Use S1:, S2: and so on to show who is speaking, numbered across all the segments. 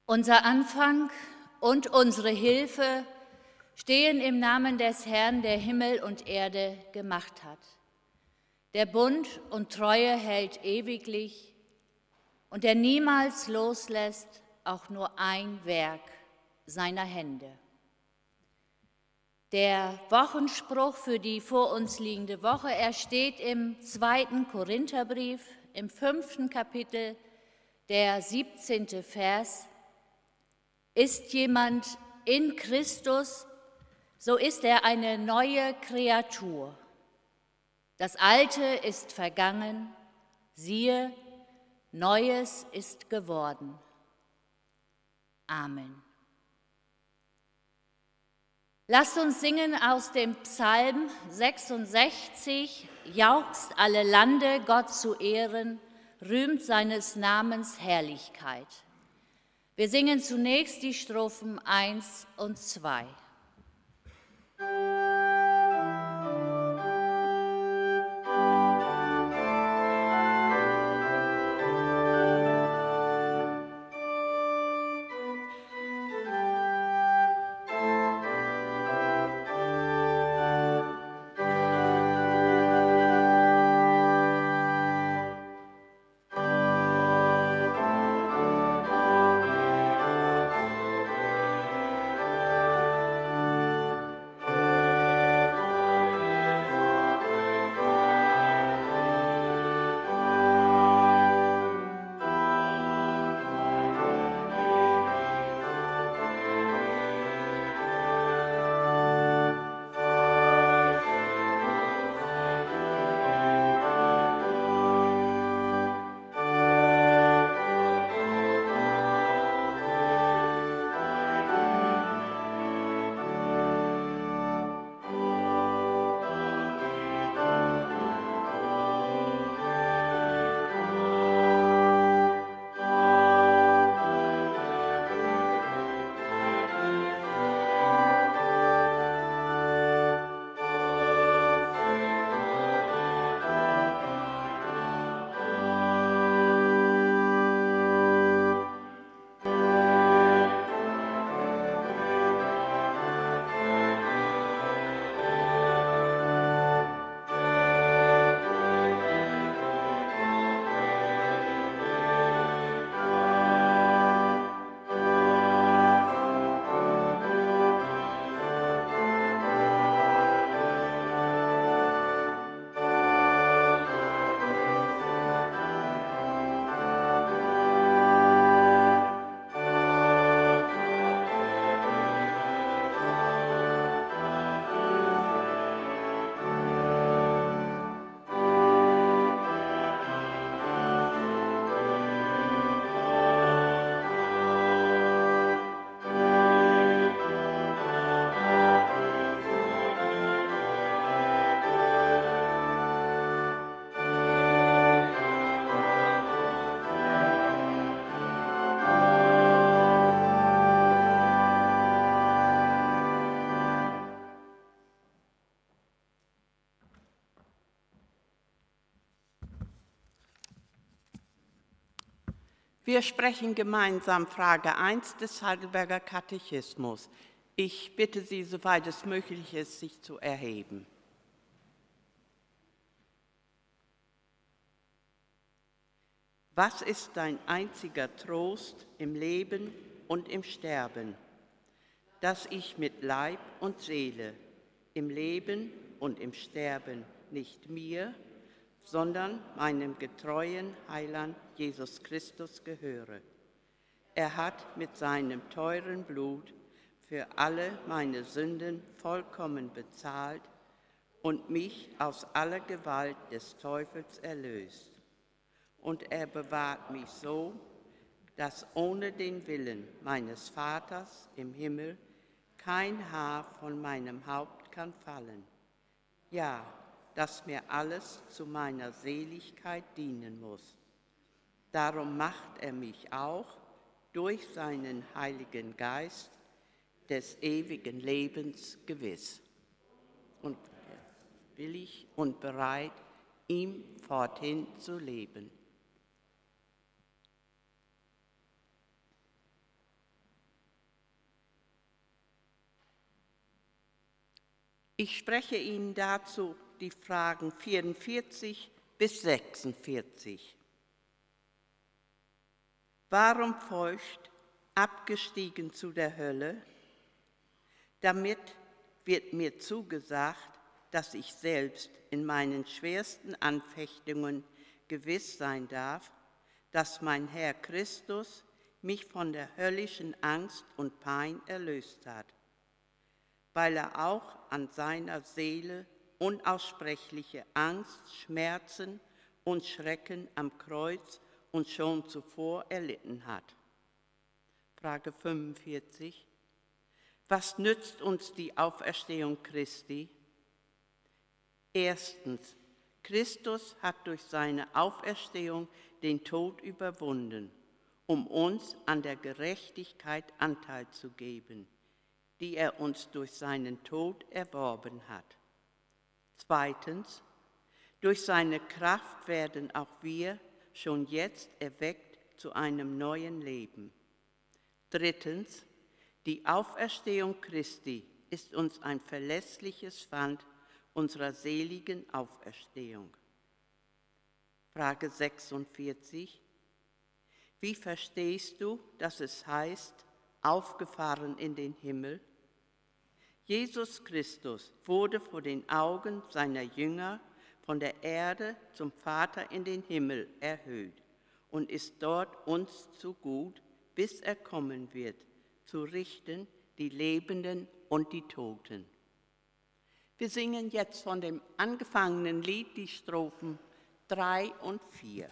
S1: Unser Anfang und unsere Hilfe stehen im Namen des Herrn, der Himmel und Erde gemacht hat. Der Bund und Treue hält ewiglich und der niemals loslässt auch nur ein Werk seiner Hände. Der Wochenspruch für die vor uns liegende Woche, er steht im 2. Korintherbrief, im 5. Kapitel, der 17. Vers. Ist jemand in Christus, so ist er eine neue Kreatur. Das Alte ist vergangen, siehe, Neues ist geworden. Amen. Lasst uns singen aus dem Psalm 66, jauchzt alle Lande, Gott zu Ehren, rühmt seines Namens Herrlichkeit. Wir singen zunächst die Strophen 1 und 2.
S2: Wir sprechen gemeinsam Frage 1 des Heidelberger Katechismus. Ich bitte Sie, soweit es möglich ist, sich zu erheben. Was ist dein einziger Trost im Leben und im Sterben? Dass ich mit Leib und Seele im Leben und im Sterben nicht mir, sondern meinem getreuen Heiland Jesus Christus gehöre. Er hat mit seinem teuren Blut für alle meine Sünden vollkommen bezahlt und mich aus aller Gewalt des Teufels erlöst. Und er bewahrt mich so, dass ohne den Willen meines Vaters im Himmel kein Haar von meinem Haupt kann fallen. Ja, dass mir alles zu meiner Seligkeit dienen muss. Darum macht er mich auch durch seinen Heiligen Geist des ewigen Lebens gewiss und willig und bereit, ihm forthin zu leben. Ich spreche Ihnen dazu die Fragen 44 bis 46. Warum feucht, abgestiegen zu der Hölle? Damit wird mir zugesagt, dass ich selbst in meinen schwersten Anfechtungen gewiss sein darf, dass mein Herr Christus mich von der höllischen Angst und Pein erlöst hat, weil er auch an seiner Seele unaussprechliche Angst, Schmerzen und Schrecken am Kreuz und schon zuvor erlitten hat. Frage 45. Was nützt uns die Auferstehung Christi? Erstens, Christus hat durch seine Auferstehung den Tod überwunden, um uns an der Gerechtigkeit Anteil zu geben, die er uns durch seinen Tod erworben hat. Zweitens, durch seine Kraft werden auch wir schon jetzt erweckt zu einem neuen Leben. Drittens, die Auferstehung Christi ist uns ein verlässliches Pfand unserer seligen Auferstehung. Frage 46. Wie verstehst du, dass es heißt, aufgefahren in den Himmel? Jesus Christus wurde vor den Augen seiner Jünger von der Erde zum Vater in den Himmel erhöht und ist dort uns zu gut, bis er kommen wird, zu richten die Lebenden und die Toten. Wir singen jetzt von dem angefangenen Lied die Strophen 3 und 4.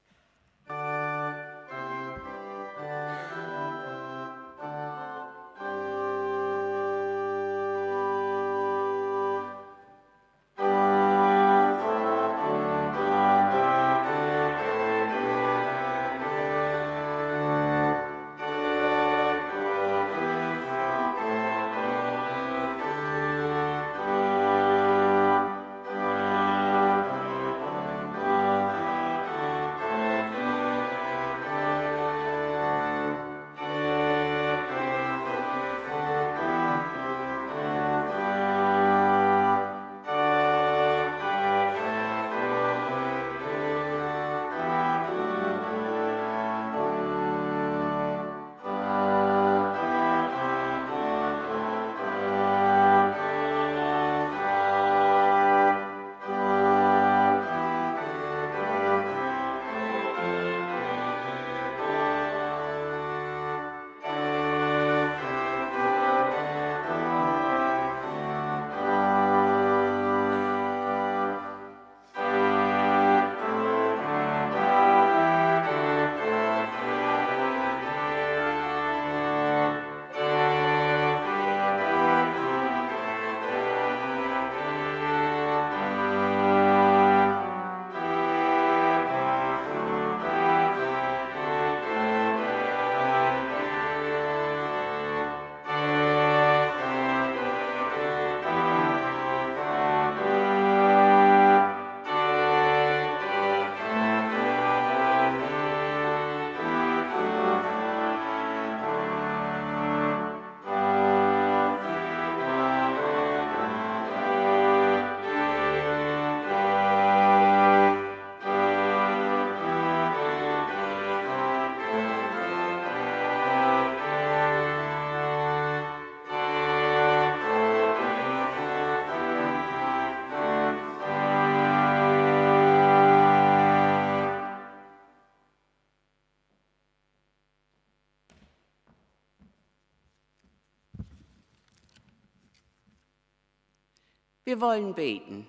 S2: Wir wollen beten.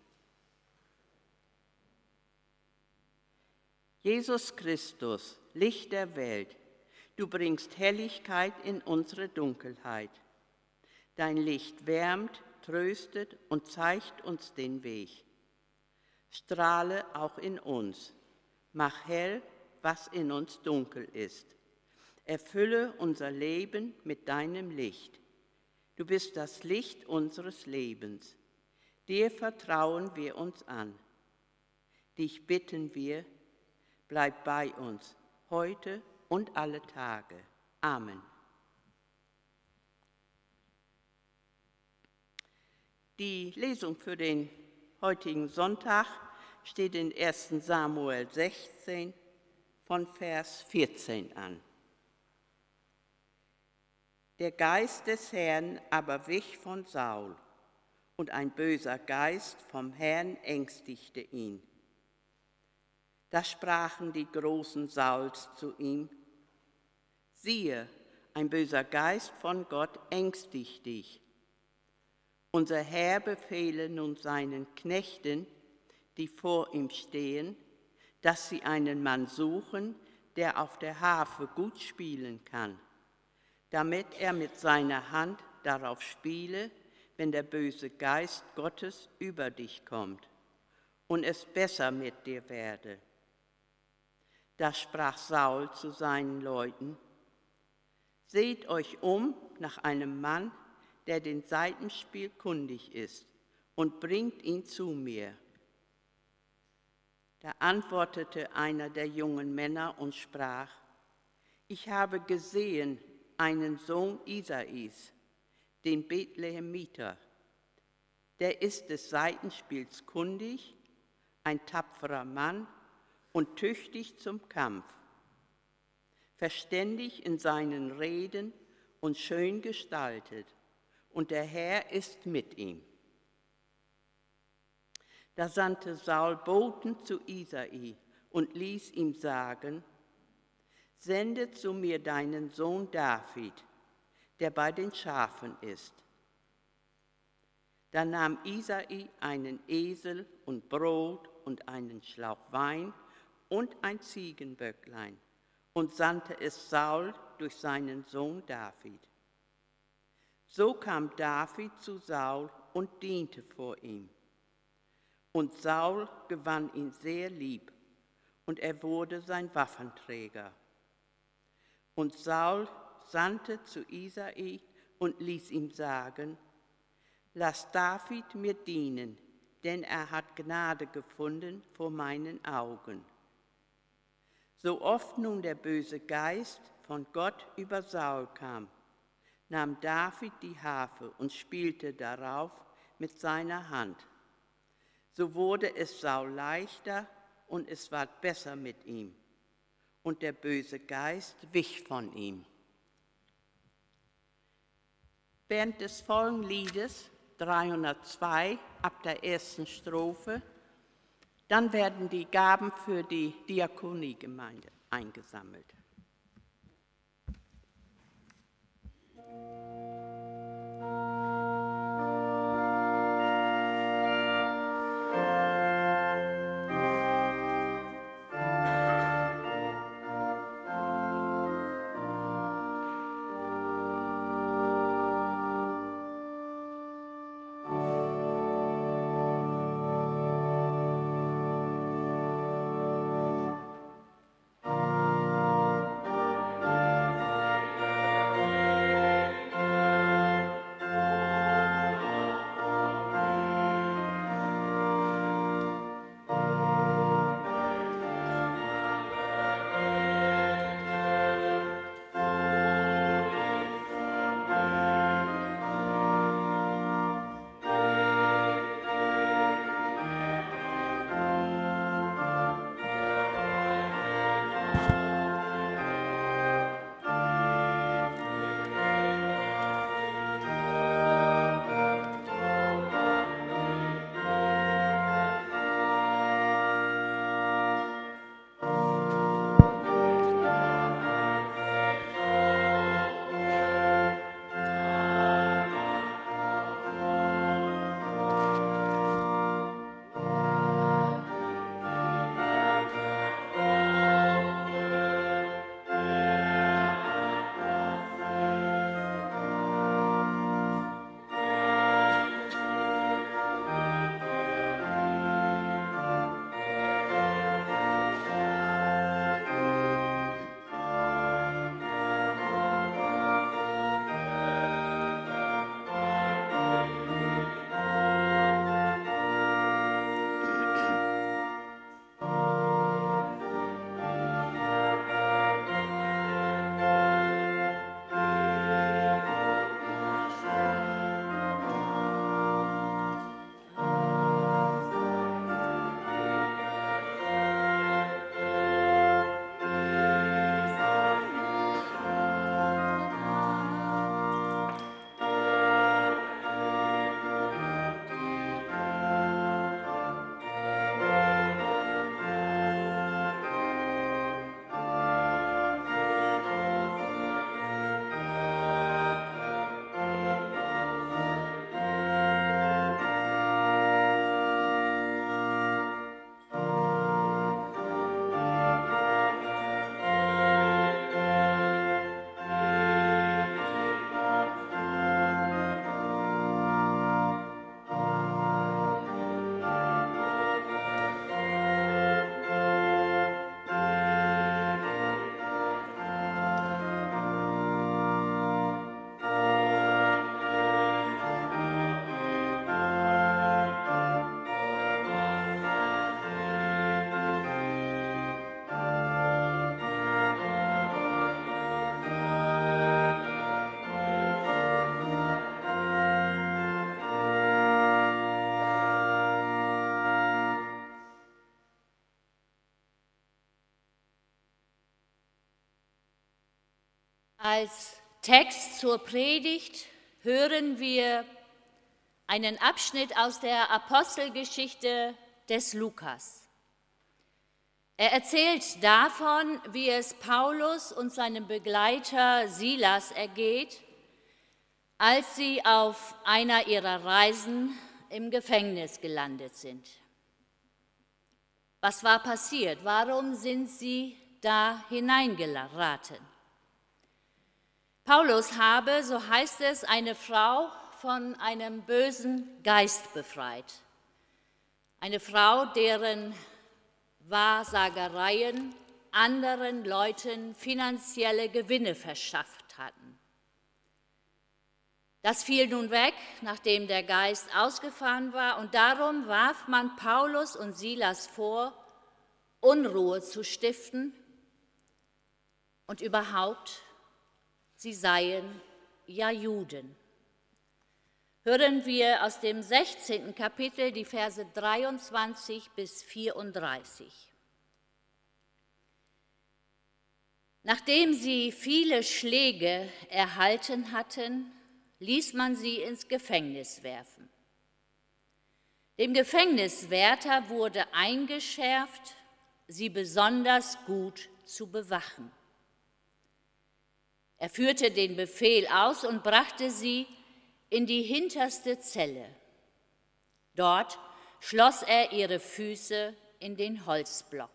S2: Jesus Christus, Licht der Welt, du bringst Helligkeit in unsere Dunkelheit. Dein Licht wärmt, tröstet und zeigt uns den Weg. Strahle auch in uns, mach hell, was in uns dunkel ist. Erfülle unser Leben mit deinem Licht. Du bist das Licht unseres Lebens. Dir vertrauen wir uns an. Dich bitten wir, bleib bei uns, heute und alle Tage. Amen. Die Lesung für den heutigen Sonntag steht in 1. Samuel 16 von Vers 14 an. Der Geist des Herrn aber wich von Saul, und ein böser Geist vom Herrn ängstigte ihn. Da sprachen die Großen Sauls zu ihm: Siehe, ein böser Geist von Gott ängstigt dich. Unser Herr befehle nun seinen Knechten, die vor ihm stehen, dass sie einen Mann suchen, der auf der Harfe gut spielen kann, damit er mit seiner Hand darauf spiele, wenn der böse Geist Gottes über dich kommt und es besser mit dir werde. Da sprach Saul zu seinen Leuten: Seht euch um nach einem Mann, der den Saitenspiel kundig ist, und bringt ihn zu mir. Da antwortete einer der jungen Männer und sprach: Ich habe gesehen einen Sohn Isais, den Bethlehemiter. Der ist des Saitenspiels kundig, ein tapferer Mann und tüchtig zum Kampf, verständig in seinen Reden und schön gestaltet, und der Herr ist mit ihm. Da sandte Saul Boten zu Isai und ließ ihm sagen: Sende zu mir deinen Sohn David, der bei den Schafen ist. Da nahm Isai einen Esel und Brot und einen Schlauch Wein und ein Ziegenböcklein und sandte es Saul durch seinen Sohn David. So kam David zu Saul und diente vor ihm. Und Saul gewann ihn sehr lieb, und er wurde sein Waffenträger. Und Saul sandte zu Isai und ließ ihm sagen: Lass David mir dienen, denn er hat Gnade gefunden vor meinen Augen. So oft nun der böse Geist von Gott über Saul kam, nahm David die Harfe und spielte darauf mit seiner Hand. So wurde es Saul leichter und es ward besser mit ihm, und der böse Geist wich von ihm. Während des folgenden Liedes 302 ab der ersten Strophe, dann werden die Gaben für die Diakoniegemeinde eingesammelt.
S1: Als Text zur Predigt hören wir einen Abschnitt aus der Apostelgeschichte des Lukas. Er erzählt davon, wie es Paulus und seinem Begleiter Silas ergeht, als sie auf einer ihrer Reisen im Gefängnis gelandet sind. Was war passiert? Warum sind sie da hineingeraten? Paulus habe, so heißt es, eine Frau von einem bösen Geist befreit. Eine Frau, deren Wahrsagereien anderen Leuten finanzielle Gewinne verschafft hatten. Das fiel nun weg, nachdem der Geist ausgefahren war, und darum warf man Paulus und Silas vor, Unruhe zu stiften und überhaupt, sie seien ja Juden. Hören wir aus dem 16. Kapitel die Verse 23 bis 34. Nachdem sie viele Schläge erhalten hatten, ließ man sie ins Gefängnis werfen. Dem Gefängniswärter wurde eingeschärft, sie besonders gut zu bewachen. Er führte den Befehl aus und brachte sie in die hinterste Zelle. Dort schloss er ihre Füße in den Holzblock.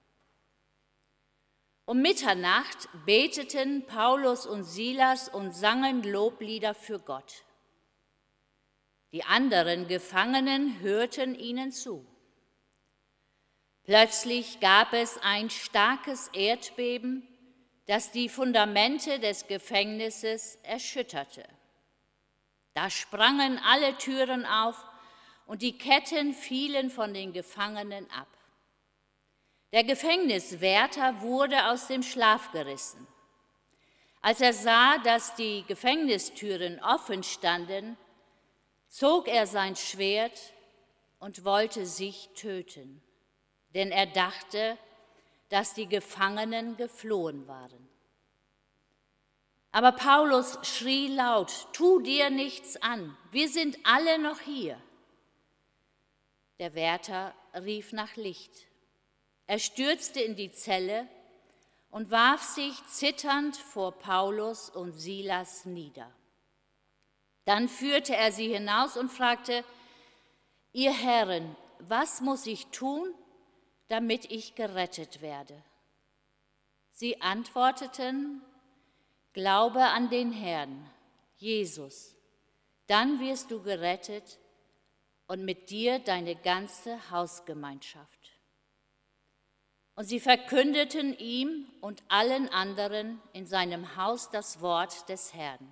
S1: Um Mitternacht beteten Paulus und Silas und sangen Loblieder für Gott. Die anderen Gefangenen hörten ihnen zu. Plötzlich gab es ein starkes Erdbeben, das die Fundamente des Gefängnisses erschütterte. Da sprangen alle Türen auf und die Ketten fielen von den Gefangenen ab. Der Gefängniswärter wurde aus dem Schlaf gerissen. Als er sah, dass die Gefängnistüren offen standen, zog er sein Schwert und wollte sich töten, denn er dachte, dass die Gefangenen geflohen waren. Aber Paulus schrie laut: Tu dir nichts an, wir sind alle noch hier. Der Wärter rief nach Licht. Er stürzte in die Zelle und warf sich zitternd vor Paulus und Silas nieder. Dann führte er sie hinaus und fragte: Ihr Herren, was muss ich tun, damit ich gerettet werde? Sie antworteten: Glaube an den Herrn, Jesus, dann wirst du gerettet und mit dir deine ganze Hausgemeinschaft. Und sie verkündeten ihm und allen anderen in seinem Haus das Wort des Herrn.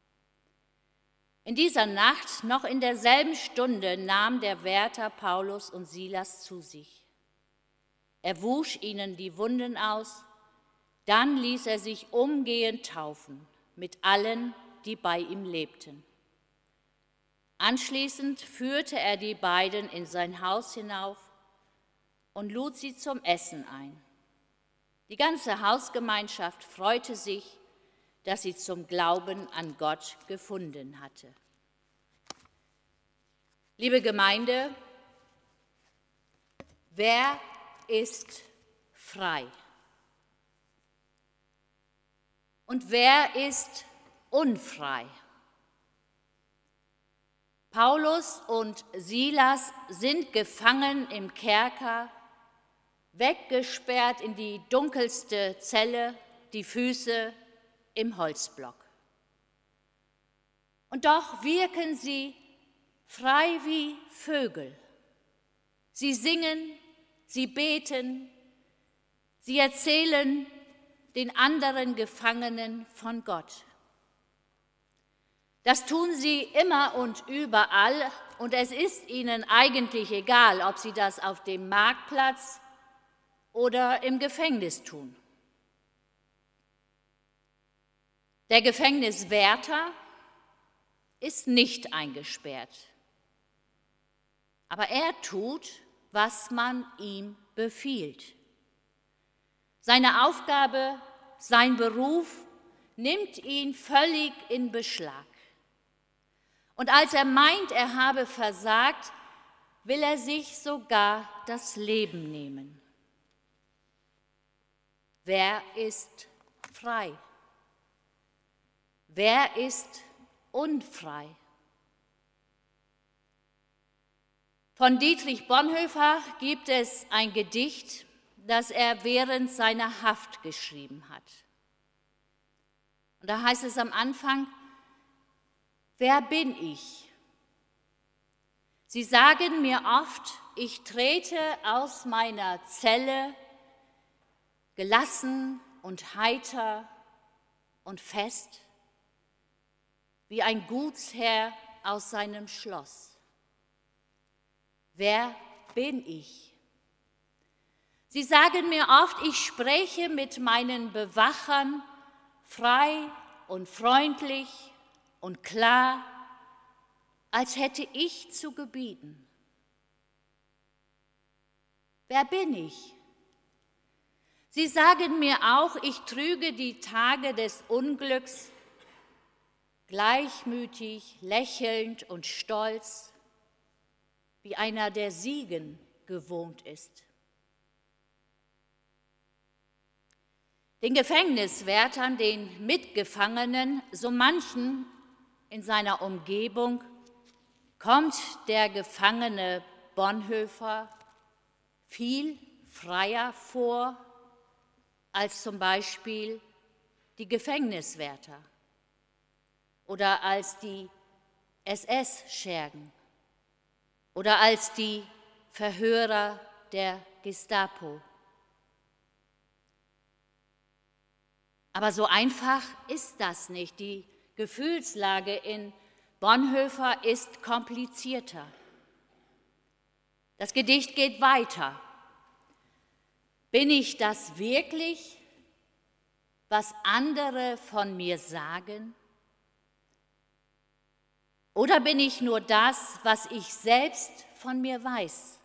S1: In dieser Nacht, noch in derselben Stunde, nahm der Wärter Paulus und Silas zu sich. Er wusch ihnen die Wunden aus, dann ließ er sich umgehend taufen mit allen, die bei ihm lebten. Anschließend führte er die beiden in sein Haus hinauf und lud sie zum Essen ein. Die ganze Hausgemeinschaft freute sich, dass sie zum Glauben an Gott gefunden hatte. Liebe Gemeinde, wer ist frei? Und wer ist unfrei? Paulus und Silas sind gefangen im Kerker, weggesperrt in die dunkelste Zelle, die Füße im Holzblock. Und doch wirken sie frei wie Vögel. Sie singen, sie beten, sie erzählen den anderen Gefangenen von Gott. Das tun sie immer und überall, und es ist ihnen eigentlich egal, ob sie das auf dem Marktplatz oder im Gefängnis tun. Der Gefängniswärter ist nicht eingesperrt, aber er tut, was man ihm befiehlt. Seine Aufgabe, sein Beruf nimmt ihn völlig in Beschlag. Und als er meint, er habe versagt, will er sich sogar das Leben nehmen. Wer ist frei? Wer ist unfrei? Von Dietrich Bonhoeffer gibt es ein Gedicht, das er während seiner Haft geschrieben hat. Und da heißt es am Anfang: Wer bin ich? Sie sagen mir oft, ich trete aus meiner Zelle gelassen und heiter und fest, wie ein Gutsherr aus seinem Schloss. Wer bin ich? Sie sagen mir oft, ich spreche mit meinen Bewachern frei und freundlich und klar, als hätte ich zu gebieten. Wer bin ich? Sie sagen mir auch, ich trüge die Tage des Unglücks gleichmütig, lächelnd und stolz, wie einer, der Siegen gewohnt ist. Den Gefängniswärtern, den Mitgefangenen, so manchen in seiner Umgebung, kommt der Gefangene Bonhoeffer viel freier vor als zum Beispiel die Gefängniswärter oder als die SS-Schergen oder als die Verhörer der Gestapo. Aber so einfach ist das nicht. Die Gefühlslage in Bonhoeffer ist komplizierter. Das Gedicht geht weiter. Bin ich das wirklich, was andere von mir sagen? Oder bin ich nur das, was ich selbst von mir weiß?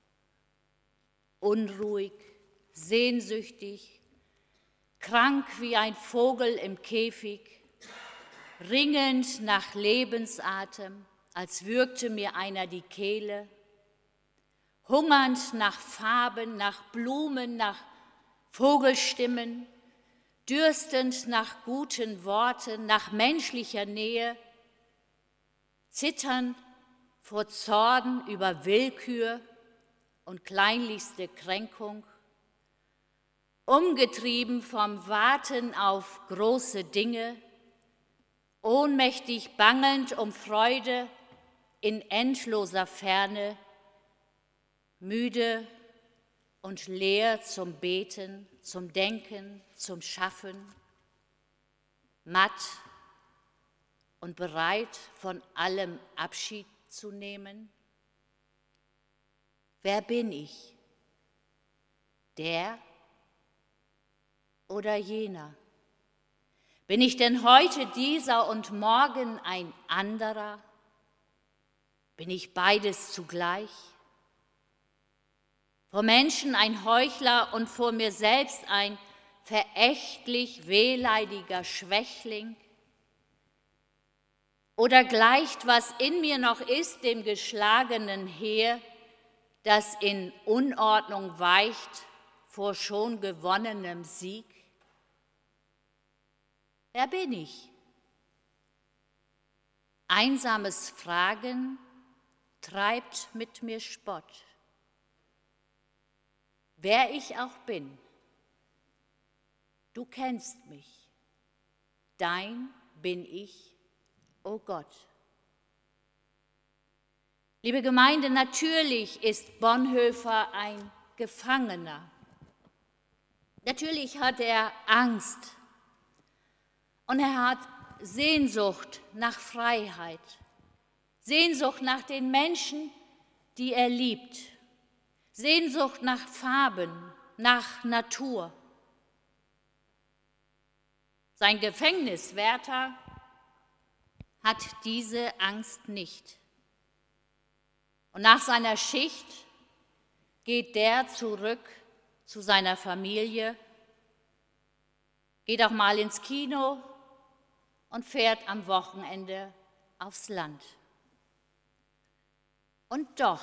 S1: Unruhig, sehnsüchtig, krank wie ein Vogel im Käfig, ringend nach Lebensatem, als würgte mir einer die Kehle, hungernd nach Farben, nach Blumen, nach Vogelstimmen, dürstend nach guten Worten, nach menschlicher Nähe, zitternd vor Zorn über Willkür und kleinlichste Kränkung, umgetrieben vom Warten auf große Dinge, ohnmächtig bangend um Freude in endloser Ferne, müde und leer zum Beten, zum Denken, zum Schaffen, matt und bereit, von allem Abschied zu nehmen? Wer bin ich? Der oder jener? Bin ich denn heute dieser und morgen ein anderer? Bin ich beides zugleich? Vor Menschen ein Heuchler und vor mir selbst ein verächtlich wehleidiger Schwächling? Oder gleicht, was in mir noch ist, dem geschlagenen Heer, das in Unordnung weicht vor schon gewonnenem Sieg? Wer bin ich? Einsames Fragen treibt mit mir Spott. Wer ich auch bin, du kennst mich, dein bin ich, o Gott. Liebe Gemeinde, natürlich ist Bonhoeffer ein Gefangener. Natürlich hat er Angst und er hat Sehnsucht nach Freiheit, Sehnsucht nach den Menschen, die er liebt, Sehnsucht nach Farben, nach Natur. Sein Gefängniswärter hat diese Angst nicht. Und nach seiner Schicht geht der zurück zu seiner Familie, geht auch mal ins Kino, und fährt am Wochenende aufs Land. Und doch,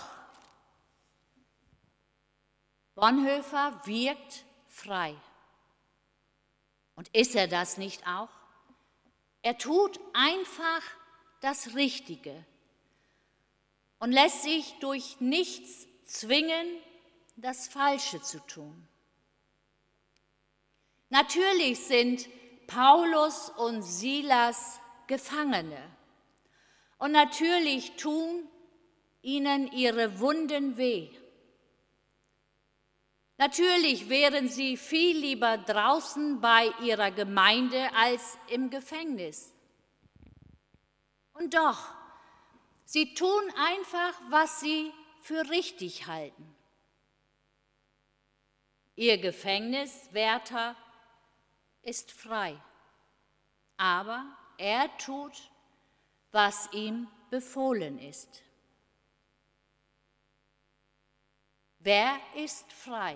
S1: Bonhoeffer wirkt frei. Und ist er das nicht auch? Er tut einfach das Richtige und lässt sich durch nichts zwingen, das Falsche zu tun. Natürlich sind Paulus und Silas Gefangene und natürlich tun ihnen ihre Wunden weh. Natürlich wären sie viel lieber draußen bei ihrer Gemeinde als im Gefängnis. Und doch, sie tun einfach, was sie für richtig halten. Ihr Gefängniswärter ist frei, aber er tut, was ihm befohlen ist. Wer ist frei?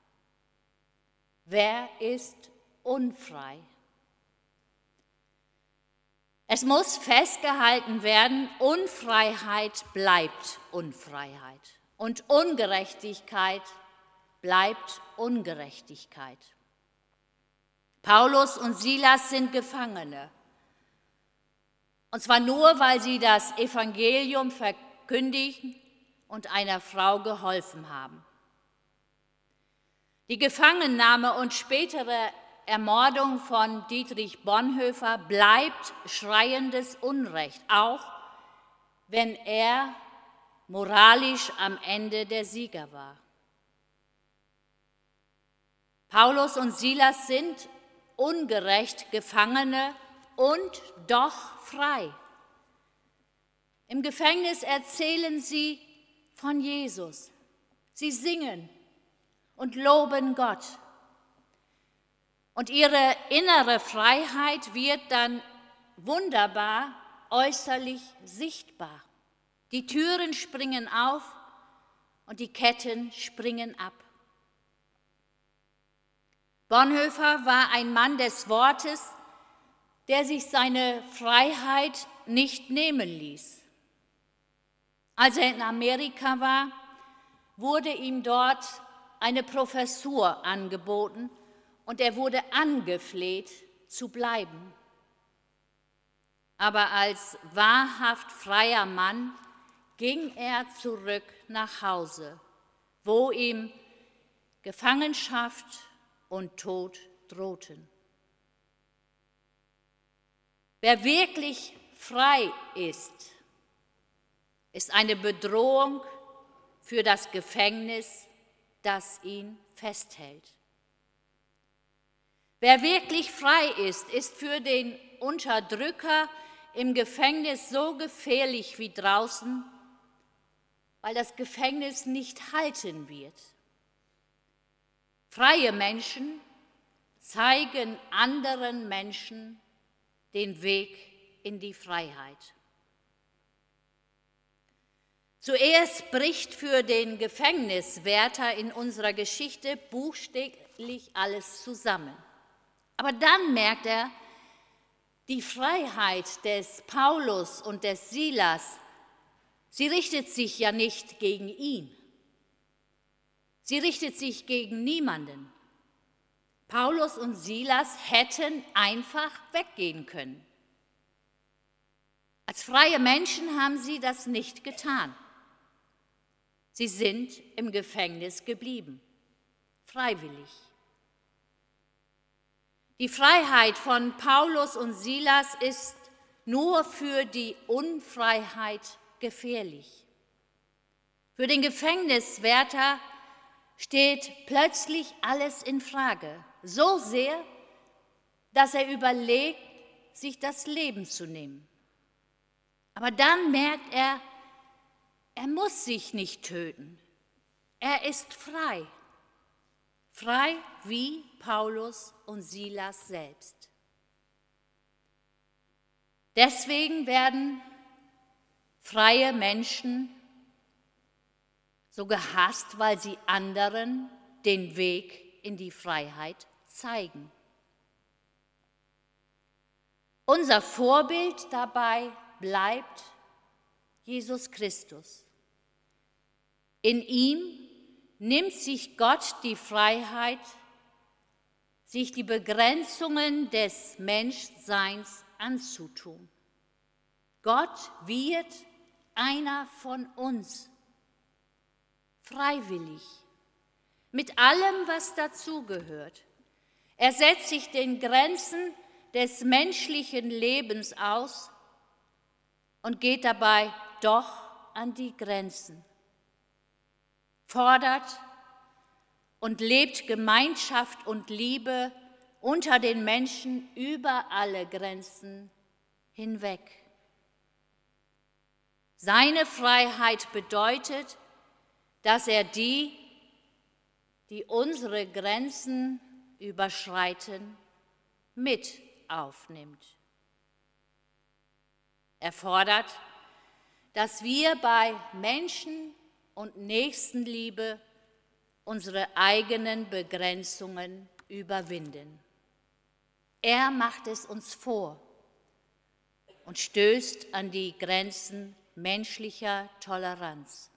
S1: Wer ist unfrei? Es muss festgehalten werden, Unfreiheit bleibt Unfreiheit und Ungerechtigkeit bleibt Ungerechtigkeit. Paulus und Silas sind Gefangene, und zwar nur, weil sie das Evangelium verkündigen und einer Frau geholfen haben. Die Gefangennahme und spätere Ermordung von Dietrich Bonhoeffer bleibt schreiendes Unrecht, auch wenn er moralisch am Ende der Sieger war. Paulus und Silas sind ungerecht Gefangene und doch frei. Im Gefängnis erzählen sie von Jesus. Sie singen und loben Gott. Und ihre innere Freiheit wird dann wunderbar äußerlich sichtbar. Die Türen springen auf und die Ketten springen ab. Bonhoeffer war ein Mann des Wortes, der sich seine Freiheit nicht nehmen ließ. Als er in Amerika war, wurde ihm dort eine Professur angeboten und er wurde angefleht, zu bleiben. Aber als wahrhaft freier Mann ging er zurück nach Hause, wo ihm Gefangenschaft und Tod drohten. Wer wirklich frei ist, ist eine Bedrohung für das Gefängnis, das ihn festhält. Wer wirklich frei ist für den Unterdrücker im Gefängnis so gefährlich wie draußen, weil das Gefängnis nicht halten wird. Freie Menschen zeigen anderen Menschen den Weg in die Freiheit. Zuerst bricht für den Gefängniswärter in unserer Geschichte buchstäblich alles zusammen. Aber dann merkt er, die Freiheit des Paulus und des Silas, sie richtet sich ja nicht gegen ihn. Sie richtet sich gegen niemanden. Paulus und Silas hätten einfach weggehen können. Als freie Menschen haben sie das nicht getan. Sie sind im Gefängnis geblieben, freiwillig. Die Freiheit von Paulus und Silas ist nur für die Unfreiheit gefährlich. Für den Gefängniswärter steht plötzlich alles in Frage, so sehr, dass er überlegt, sich das Leben zu nehmen. Aber dann merkt er, er muss sich nicht töten. Er ist frei. Frei wie Paulus und Silas selbst. Deswegen werden freie Menschen so gehasst, weil sie anderen den Weg in die Freiheit zeigen. Unser Vorbild dabei bleibt Jesus Christus. In ihm nimmt sich Gott die Freiheit, sich die Begrenzungen des Menschseins anzutun. Gott wird einer von uns, freiwillig, mit allem, was dazugehört. Er setzt sich den Grenzen des menschlichen Lebens aus und geht dabei doch an die Grenzen, fordert und lebt Gemeinschaft und Liebe unter den Menschen über alle Grenzen hinweg. Seine Freiheit bedeutet, dass er die unsere Grenzen überschreiten, mit aufnimmt. Er fordert, dass wir bei Menschen- und Nächstenliebe unsere eigenen Begrenzungen überwinden. Er macht es uns vor und stößt an die Grenzen menschlicher Toleranz.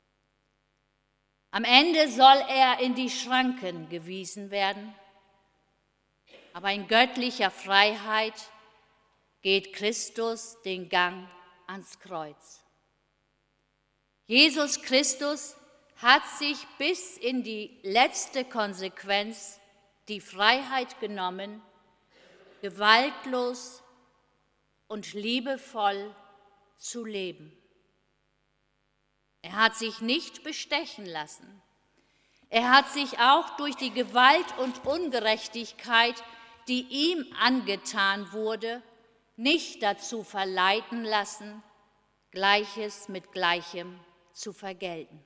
S1: Am Ende soll er in die Schranken gewiesen werden, aber in göttlicher Freiheit geht Christus den Gang ans Kreuz. Jesus Christus hat sich bis in die letzte Konsequenz die Freiheit genommen, gewaltlos und liebevoll zu leben. Er hat sich nicht bestechen lassen. Er hat sich auch durch die Gewalt und Ungerechtigkeit, die ihm angetan wurde, nicht dazu verleiten lassen, Gleiches mit Gleichem zu vergelten.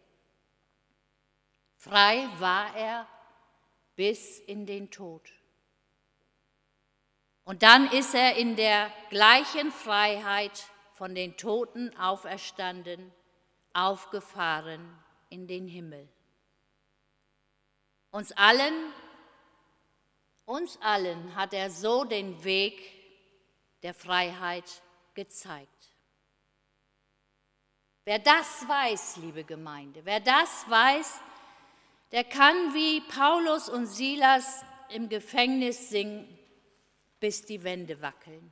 S1: Frei war er bis in den Tod. Und dann ist er in der gleichen Freiheit von den Toten auferstanden, aufgefahren in den Himmel. Uns allen hat er so den Weg der Freiheit gezeigt. Wer das weiß, liebe Gemeinde, wer das weiß, der kann wie Paulus und Silas im Gefängnis singen, bis die Wände wackeln.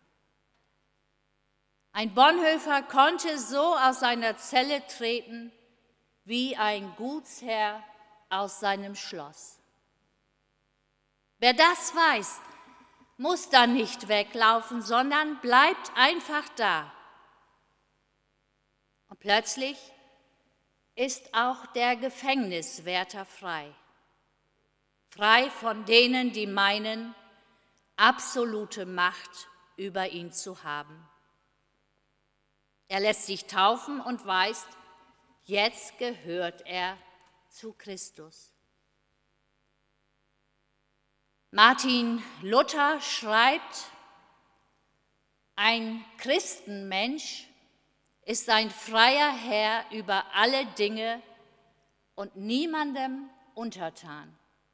S1: Ein Bonhoeffer konnte so aus seiner Zelle treten, wie ein Gutsherr aus seinem Schloss. Wer das weiß, muss dann nicht weglaufen, sondern bleibt einfach da. Und plötzlich ist auch der Gefängniswärter frei. Frei von denen, die meinen, absolute Macht über ihn zu haben. Er lässt sich taufen und weiß, jetzt gehört er zu Christus. Martin Luther schreibt, ein Christenmensch ist ein freier Herr über alle Dinge und niemandem untertan.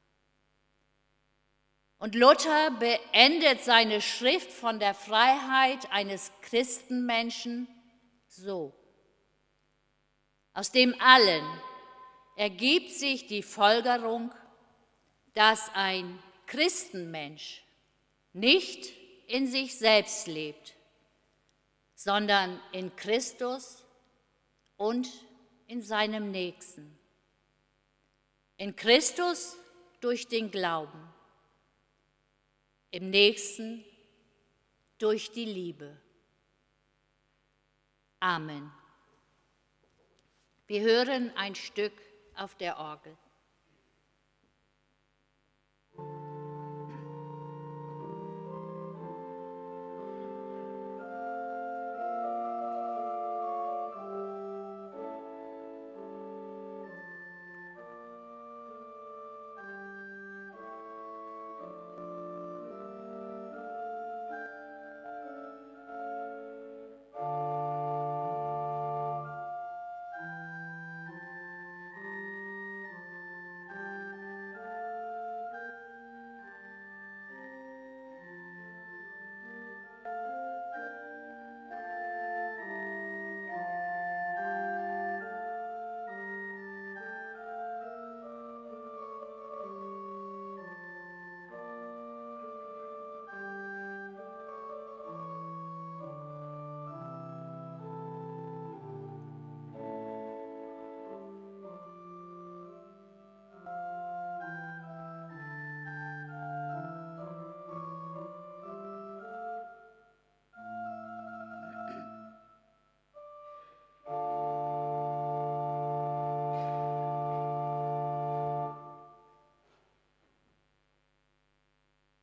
S1: Und Luther beendet seine Schrift von der Freiheit eines Christenmenschen so: Aus dem allen ergibt sich die Folgerung, dass ein Christenmensch nicht in sich selbst lebt, sondern in Christus und in seinem Nächsten. In Christus durch den Glauben, im Nächsten durch die Liebe. Amen. Wir hören ein Stück auf der Orgel.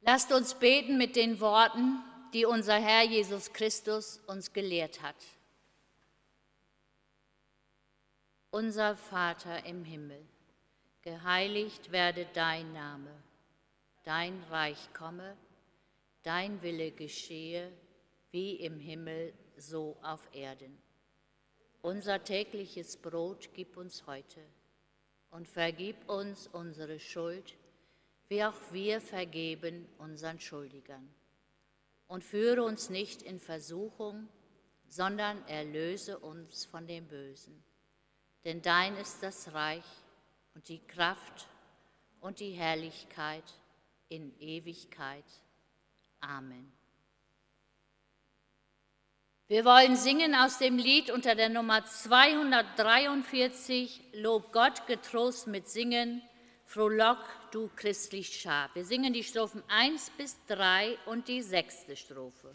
S1: Lasst uns beten mit den Worten, die unser Herr Jesus Christus uns gelehrt hat. Unser Vater im Himmel, geheiligt werde dein Name, dein Reich komme, dein Wille geschehe, wie im Himmel, so auf Erden. Unser tägliches Brot gib uns heute und vergib uns unsere Schuld, wie auch wir vergeben unseren Schuldigern. Und führe uns nicht in Versuchung, sondern erlöse uns von dem Bösen. Denn dein ist das Reich und die Kraft und die Herrlichkeit in Ewigkeit. Amen. Wir wollen singen aus dem Lied unter der Nummer 243, Lob Gott getrost mit Singen, Frohlock, du christlich Schar. Wir singen die Strophen 1 bis 3 und die 6. Strophe.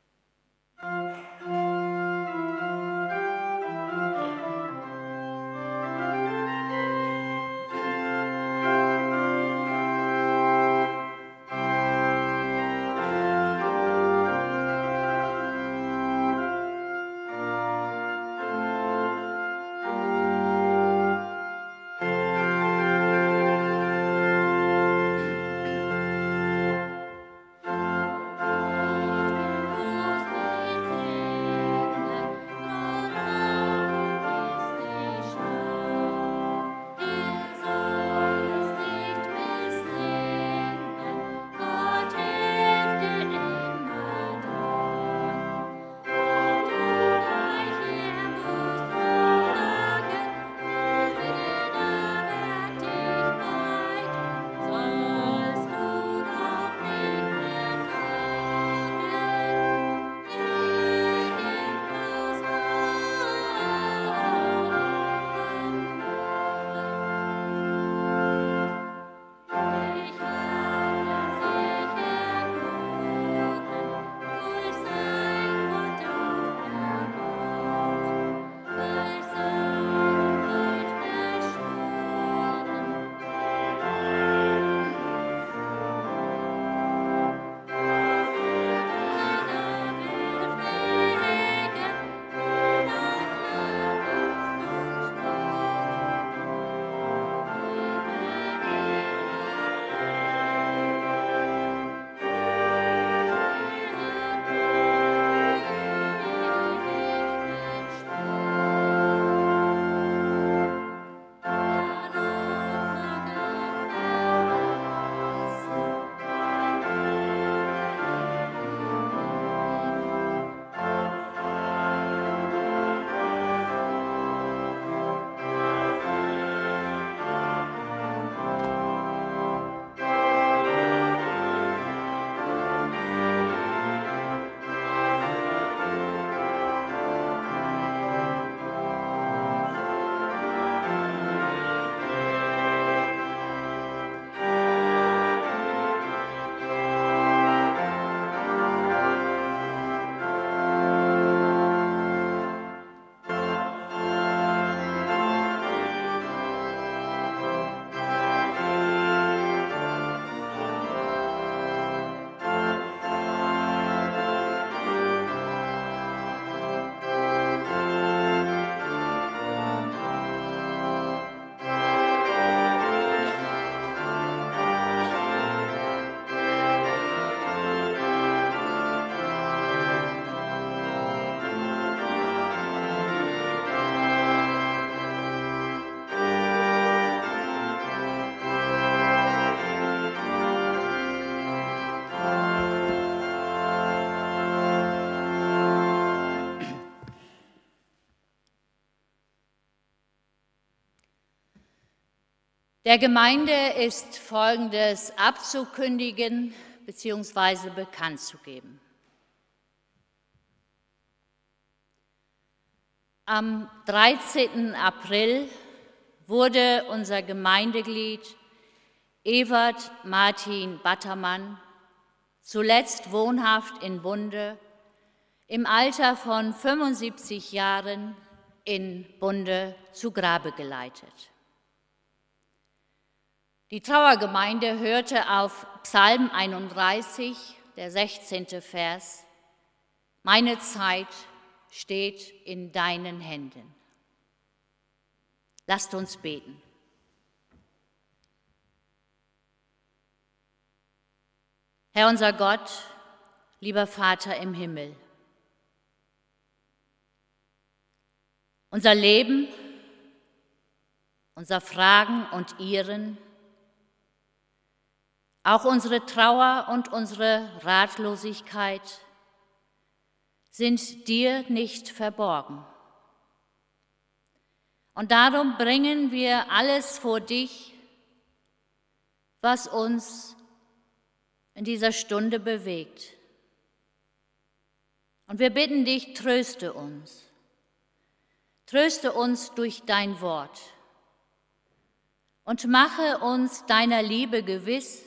S1: Der Gemeinde ist Folgendes abzukündigen bzw. bekannt zu geben. Am 13. April wurde unser Gemeindeglied Evert Martin Battermann, zuletzt wohnhaft in Bunde, im Alter von 75 Jahren in Bunde zu Grabe geleitet. Die Trauergemeinde hörte auf Psalm 31, der 16. Vers: Meine Zeit steht in deinen Händen. Lasst uns beten. Herr unser Gott, lieber Vater im Himmel, unser Leben, unser Fragen und Irren, auch unsere Trauer und unsere Ratlosigkeit sind dir nicht verborgen. Und darum bringen wir alles vor dich, was uns in dieser Stunde bewegt. Und wir bitten dich, tröste uns. Tröste uns durch dein Wort und mache uns deiner Liebe gewiss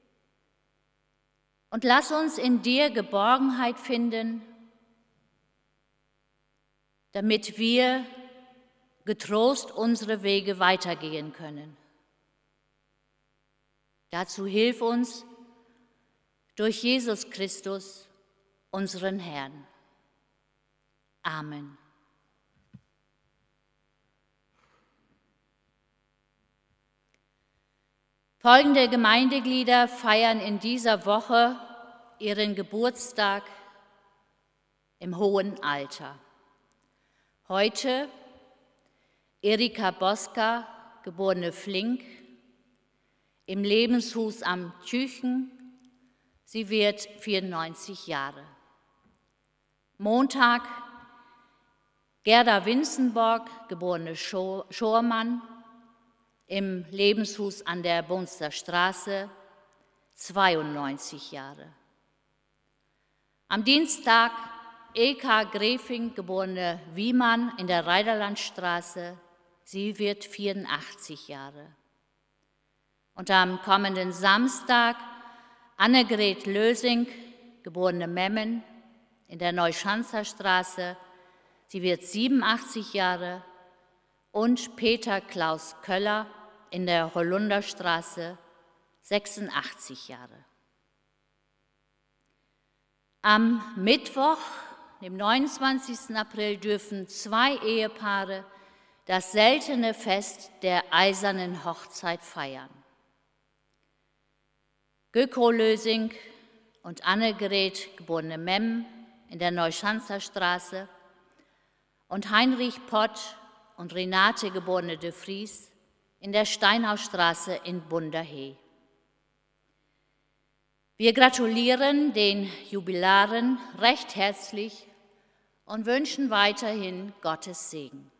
S1: und lass uns in dir Geborgenheit finden, damit wir getrost unsere Wege weitergehen können. Dazu hilf uns durch Jesus Christus, unseren Herrn. Amen. Folgende Gemeindeglieder feiern in dieser Woche ihren Geburtstag im hohen Alter. Heute Erika Boska, geborene Flink, im Lebenshus am Tüchen. Sie wird 94 Jahre. Montag Gerda Winzenborg, geborene Schormann, im Lebenshus an der Bonster Straße, 92 Jahre. Am Dienstag Eka Grefing, geborene Wiemann, in der Reiderlandstraße, sie wird 84 Jahre. Und am kommenden Samstag Annegret Lösing, geborene Memmen, in der Neuschanzer Straße, sie wird 87 Jahre. Und Peter Klaus Köller in der Holunderstraße, 86 Jahre. Am Mittwoch, dem 29. April, dürfen 2 Ehepaare das seltene Fest der eisernen Hochzeit feiern. Göko Lösing und Annegret, geborene Memm, in der Neuschanzer Straße und Heinrich Pott und Renate, geborene de Vries, in der Steinhausstraße in Bunderhee. Wir gratulieren den Jubilaren recht herzlich und wünschen weiterhin Gottes Segen.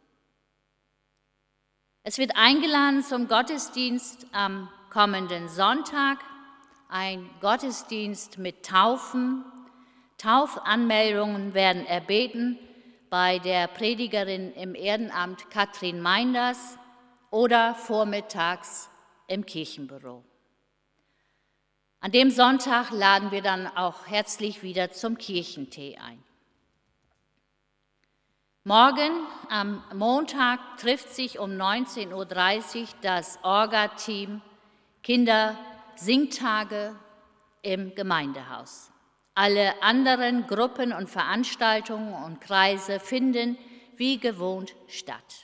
S1: Es wird eingeladen zum Gottesdienst am kommenden Sonntag, ein Gottesdienst mit Taufen. Taufanmeldungen werden erbeten bei der Predigerin im Ehrenamt Katrin Meinders oder vormittags im Kirchenbüro. An dem Sonntag laden wir dann auch herzlich wieder zum Kirchentee ein. Morgen am Montag trifft sich um 19:30 Uhr das Orga-Team Kindersingtage im Gemeindehaus. Alle anderen Gruppen und Veranstaltungen und Kreise finden wie gewohnt statt.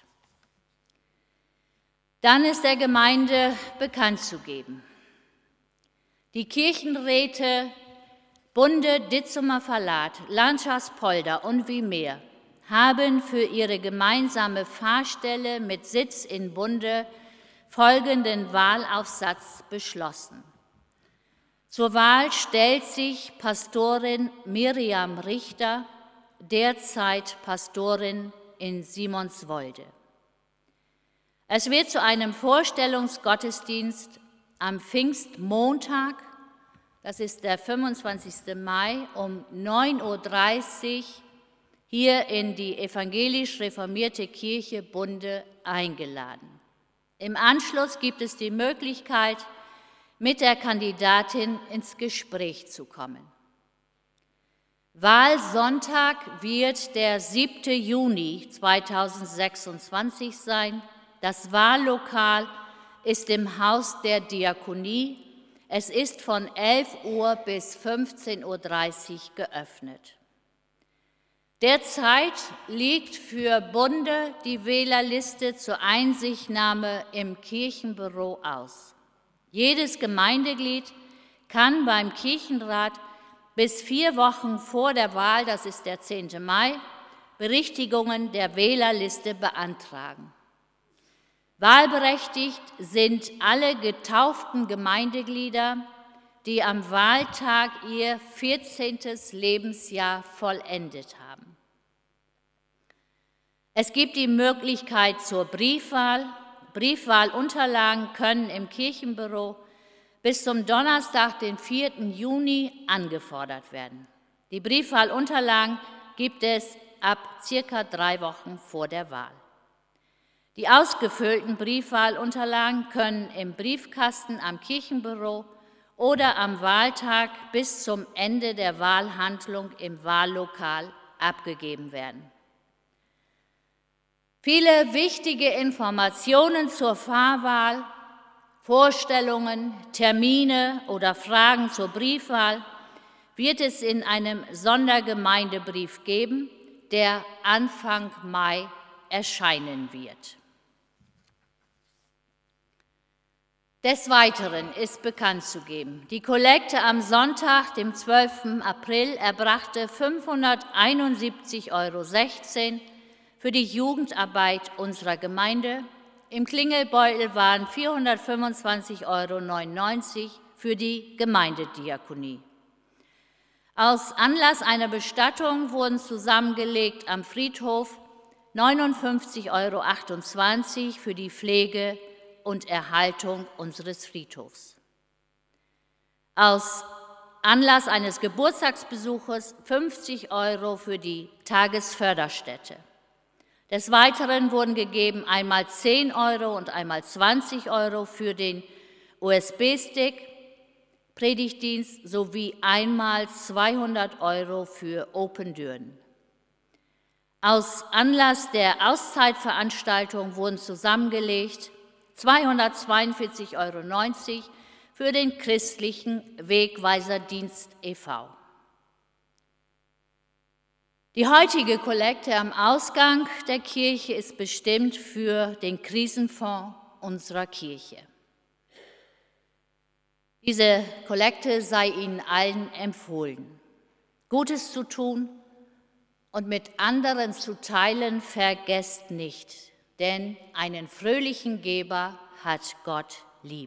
S1: Dann ist der Gemeinde bekannt zu geben: Die Kirchenräte Bunde, Ditzumer Verlat, Landschaftspolder und Wiemeer haben für ihre gemeinsame Pfarrstelle mit Sitz in Bunde folgenden Wahlaufsatz beschlossen. Zur Wahl stellt sich Pastorin Miriam Richter, derzeit Pastorin in Simonswolde. Es wird zu einem Vorstellungsgottesdienst am Pfingstmontag, das ist der 25. Mai, um 9:30 Uhr hier in die evangelisch-reformierte Kirche Bunde eingeladen. Im Anschluss gibt es die Möglichkeit, mit der Kandidatin ins Gespräch zu kommen. Wahlsonntag wird der 7. Juni 2026 sein. Das Wahllokal ist im Haus der Diakonie. Es ist von 11 Uhr bis 15:30 Uhr geöffnet. Derzeit liegt für Bunde die Wählerliste zur Einsichtnahme im Kirchenbüro aus. Jedes Gemeindeglied kann beim Kirchenrat bis 4 Wochen vor der Wahl, das ist der 10. Mai, Berichtigungen der Wählerliste beantragen. Wahlberechtigt sind alle getauften Gemeindeglieder, die am Wahltag ihr 14. Lebensjahr vollendet haben. Es gibt die Möglichkeit zur Briefwahl. Briefwahlunterlagen können im Kirchenbüro bis zum Donnerstag, den 4. Juni, angefordert werden. Die Briefwahlunterlagen gibt es ab circa 3 Wochen vor der Wahl. Die ausgefüllten Briefwahlunterlagen können im Briefkasten am Kirchenbüro oder am Wahltag bis zum Ende der Wahlhandlung im Wahllokal abgegeben werden. Viele wichtige Informationen zur Vorwahl, Vorstellungen, Termine oder Fragen zur Briefwahl wird es in einem Sondergemeindebrief geben, der Anfang Mai erscheinen wird. Des Weiteren ist bekannt zu geben, die Kollekte am Sonntag, dem 12. April, erbrachte 571,16 € für die Jugendarbeit unserer Gemeinde. Im Klingelbeutel waren 425,99 € für die Gemeindediakonie. Aus Anlass einer Bestattung wurden zusammengelegt am Friedhof 59,28 € für die Pflege und Erhaltung unseres Friedhofs. Aus Anlass eines Geburtstagsbesuches 50 € für die Tagesförderstätte. Des Weiteren wurden gegeben einmal 10 € und einmal 20 € für den USB-Stick, Predigtdienst sowie einmal 200 € für Open Düren. Aus Anlass der Auszeitveranstaltung wurden zusammengelegt 242,90 € für den christlichen Wegweiserdienst e.V. Die heutige Kollekte am Ausgang der Kirche ist bestimmt für den Krisenfonds unserer Kirche. Diese Kollekte sei Ihnen allen empfohlen. Gutes zu tun und mit anderen zu teilen, vergesst nicht, denn einen fröhlichen Geber hat Gott lieb.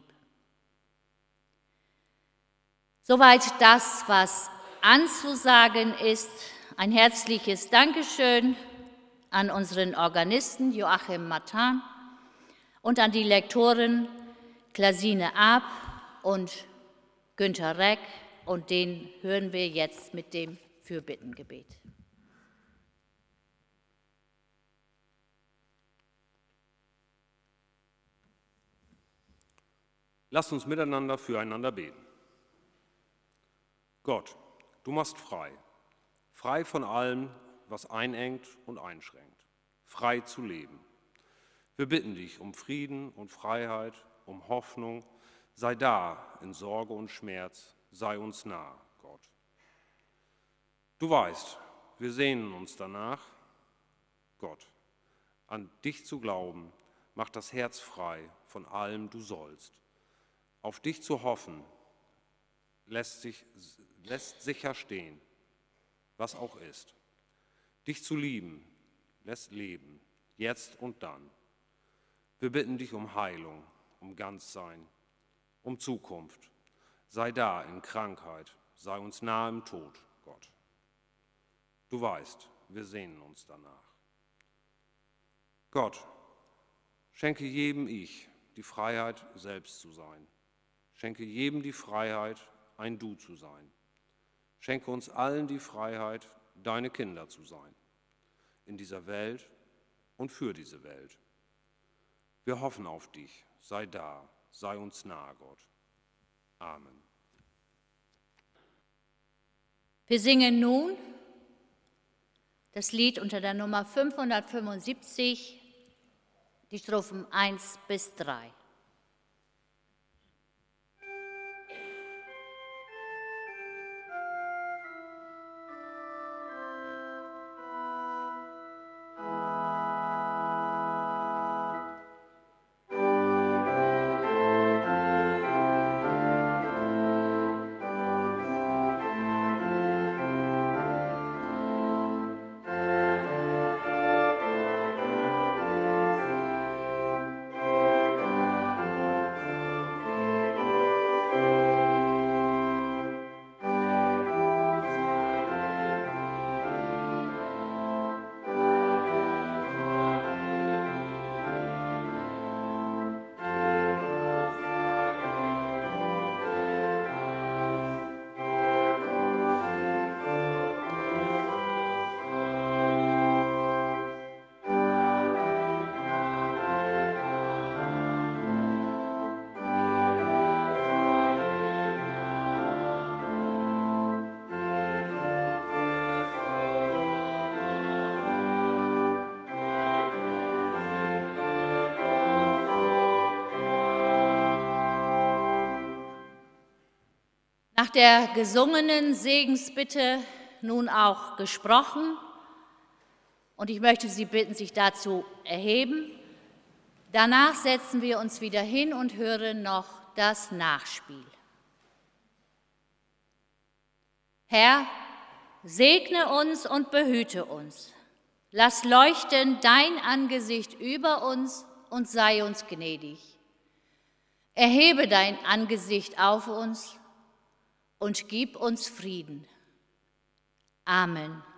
S1: Soweit das, was anzusagen ist. Ein herzliches Dankeschön an unseren Organisten Joachim Martin und an die Lektoren Klasine Ab und Günter Reck, und den hören wir jetzt mit dem Fürbittengebet.
S3: Lasst uns miteinander füreinander beten. Gott, du machst frei. Frei von allem, was einengt und einschränkt. Frei zu leben. Wir bitten dich um Frieden und Freiheit, um Hoffnung. Sei da in Sorge und Schmerz. Sei uns nah, Gott. Du weißt, wir sehnen uns danach, Gott, an dich zu glauben, macht das Herz frei von allem du sollst. Auf dich zu hoffen, lässt sicher stehen, was auch ist. Dich zu lieben, lässt leben, jetzt und dann. Wir bitten dich um Heilung, um Ganzsein, um Zukunft. Sei da in Krankheit, sei uns nahe im Tod, Gott. Du weißt, wir sehnen uns danach. Gott, schenke jedem die Freiheit, selbst zu sein. Schenke jedem die Freiheit, ein Du zu sein. Schenke uns allen die Freiheit, deine Kinder zu sein, in dieser Welt und für diese Welt. Wir hoffen auf dich, sei da, sei uns nahe, Gott. Amen.
S1: Wir singen nun das Lied unter der Nummer 575, die Strophen 1 bis 3. Nach der gesungenen Segensbitte nun auch gesprochen. Und ich möchte Sie bitten, sich dazu erheben. Danach setzen wir uns wieder hin und hören noch das Nachspiel. Herr, segne uns und behüte uns. Lass leuchten dein Angesicht über uns und sei uns gnädig. Erhebe dein Angesicht auf uns und gib uns Frieden. Amen.